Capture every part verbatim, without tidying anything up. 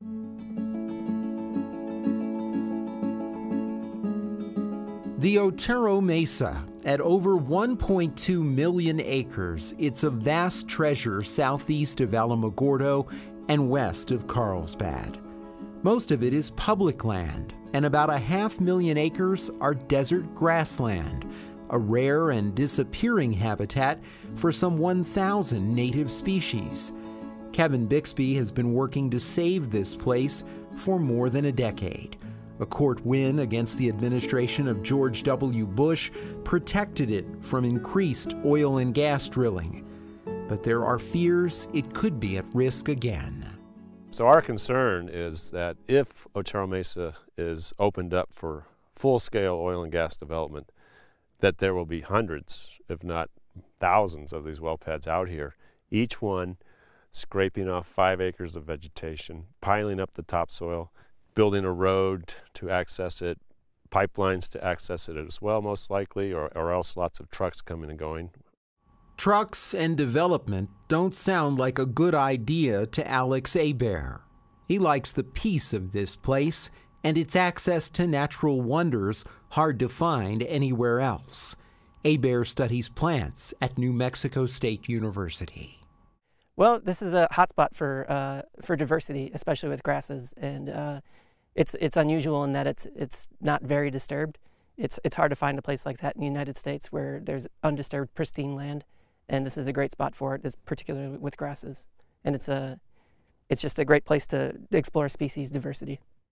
The Otero Mesa, at over one point two million acres, it's a vast treasure southeast of Alamogordo and west of Carlsbad. Most of it is public land, and about a half million acres are desert grassland, a rare and disappearing habitat for some one thousand native species. Kevin Bixby has been working to save this place for more than a decade. A court win against the administration of George W. Bush protected it from increased oil and gas drilling. But there are fears it could be at risk again. So our concern is that if Otero Mesa is opened up for full-scale oil and gas development, that there will be hundreds, if not thousands, of these well pads out here, each one scraping off five acres of vegetation, piling up the topsoil, building a road to access it, pipelines to access it as well, most likely, or, or else lots of trucks coming and going. Trucks and development don't sound like a good idea to Alex Hebert. He likes the peace of this place and its access to natural wonders hard to find anywhere else. Hebert studies plants at New Mexico State University. Well, this is a hotspot for uh, for diversity, especially with grasses, and uh, it's it's unusual in that it's it's not very disturbed. It's it's hard to find a place like that in the United States where there's undisturbed, pristine land, and this is a great spot for it, particularly with grasses. And it's a it's just a great place to explore species diversity.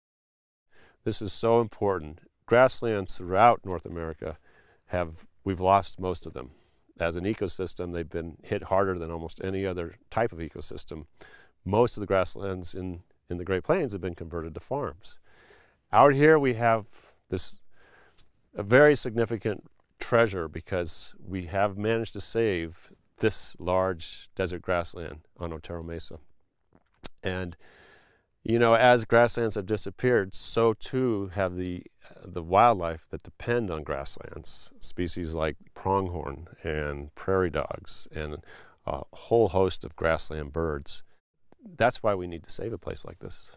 This is so important. Grasslands throughout North America have we've lost most of them. As an ecosystem, they've been hit harder than almost any other type of ecosystem. Most of the grasslands in, in the Great Plains have been converted to farms. Out here we have this a very significant treasure because we have managed to save this large desert grassland on Otero Mesa. And you know, as grasslands have disappeared, so too have the the wildlife that depend on grasslands. Species like pronghorn and prairie dogs and a whole host of grassland birds. That's why we need to save a place like this.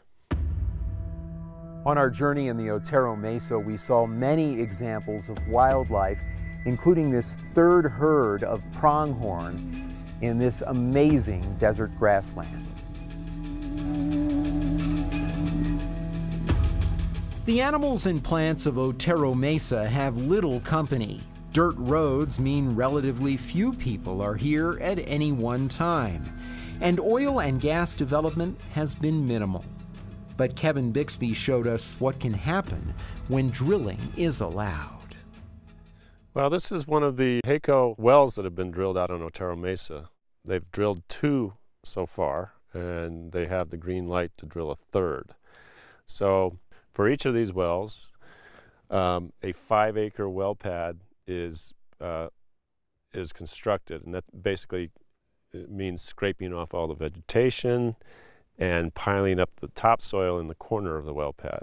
On our journey in the Otero Mesa, we saw many examples of wildlife, including this third herd of pronghorn in this amazing desert grassland. The animals and plants of Otero Mesa have little company. Dirt roads mean relatively few people are here at any one time. And oil and gas development has been minimal. But Kevin Bixby showed us what can happen when drilling is allowed. Well, this is one of the HACO wells that have been drilled out on Otero Mesa. They've drilled two so far, and they have the green light to drill a third. So for each of these wells, um, a five-acre well pad is uh, is constructed, and that basically means scraping off all the vegetation and piling up the topsoil in the corner of the well pad.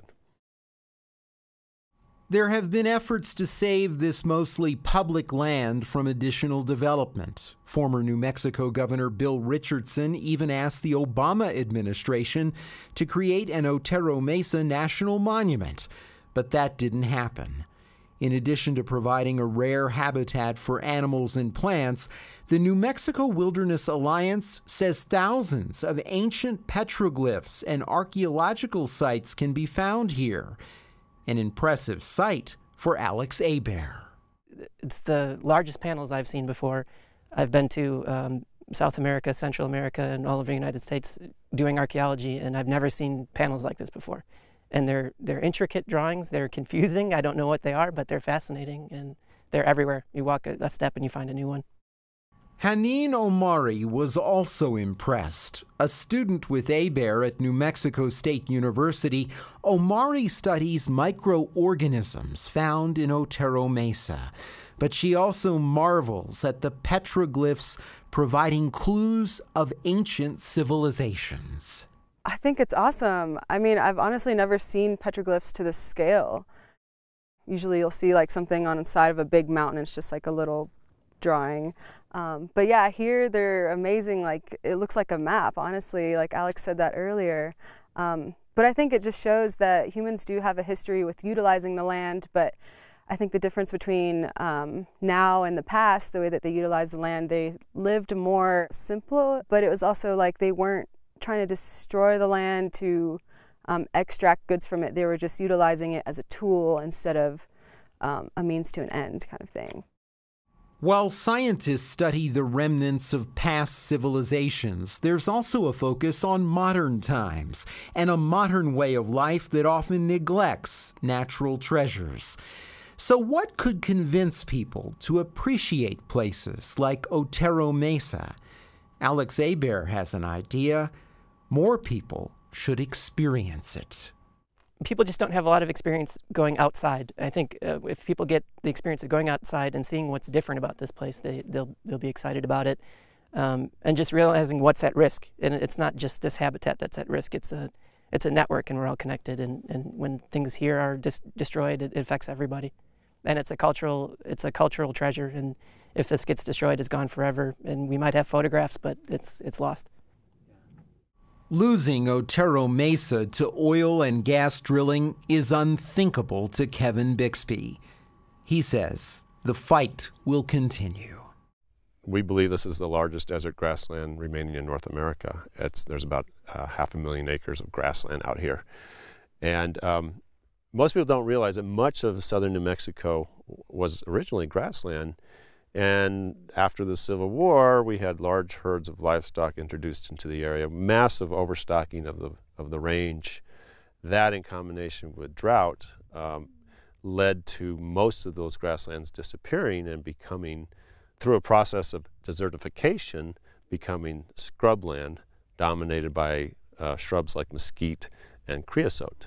There have been efforts to save this mostly public land from additional development. Former New Mexico Governor Bill Richardson even asked the Obama administration to create an Otero Mesa National Monument, but that didn't happen. In addition to providing a rare habitat for animals and plants, the New Mexico Wilderness Alliance says thousands of ancient petroglyphs and archaeological sites can be found here. An impressive sight for Alex Hebert. It's the largest panels I've seen before. I've been to um, South America, Central America, and all over the United States doing archaeology, and I've never seen panels like this before. And they're, they're intricate drawings, they're confusing, I don't know what they are, but they're fascinating, and they're everywhere. You walk a, a step and you find a new one. Haneen Omari was also impressed. A student with Hebert at New Mexico State University, Omari studies microorganisms found in Otero Mesa. But she also marvels at the petroglyphs providing clues of ancient civilizations. I think it's awesome. I mean, I've honestly never seen petroglyphs to this scale. Usually you'll see like something on the side of a big mountain, it's just like a little drawing. Um, but yeah, here they're amazing. Like, it looks like a map, honestly, like Alex said that earlier. Um, but I think it just shows that humans do have a history with utilizing the land, but I think the difference between um, now and the past, the way that they utilized the land, they lived more simple, but it was also like they weren't trying to destroy the land to um, extract goods from it. They were just utilizing it as a tool instead of um, a means to an end kind of thing. While scientists study the remnants of past civilizations, there's also a focus on modern times and a modern way of life that often neglects natural treasures. So what could convince people to appreciate places like Otero Mesa? Alex Hebert has an idea. More people should experience it. People just don't have a lot of experience going outside. I think uh, if people get the experience of going outside and seeing what's different about this place, they, they'll, they'll be excited about it. Um, and just realizing what's at risk. And it's not just this habitat that's at risk. It's a, it's a network, and we're all connected. And, and when things here are dis- destroyed, it, it affects everybody. And it's a cultural, it's a cultural treasure. And if this gets destroyed, it's gone forever. And we might have photographs, but it's, it's lost. Losing Otero Mesa to oil and gas drilling is unthinkable to Kevin Bixby. He says the fight will continue. We believe this is the largest desert grassland remaining in North America. It's, there's about uh, half a million acres of grassland out here. And um, most people don't realize that much of southern New Mexico was originally grassland. And after the Civil War, we had large herds of livestock introduced into the area, massive overstocking of the of the range. That, in combination with drought, um, led to most of those grasslands disappearing and becoming, through a process of desertification, becoming scrubland dominated by uh, shrubs like mesquite and creosote.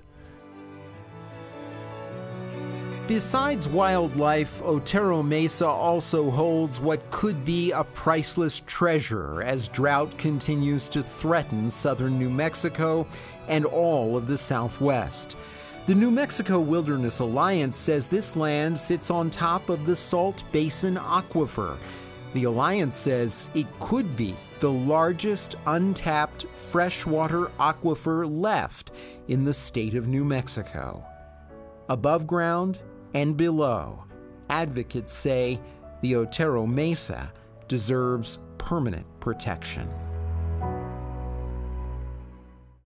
Besides wildlife, Otero Mesa also holds what could be a priceless treasure as drought continues to threaten southern New Mexico and all of the Southwest. The New Mexico Wilderness Alliance says this land sits on top of the Salt Basin Aquifer. The Alliance says it could be the largest untapped freshwater aquifer left in the state of New Mexico. Above ground and below, advocates say the Otero Mesa deserves permanent protection.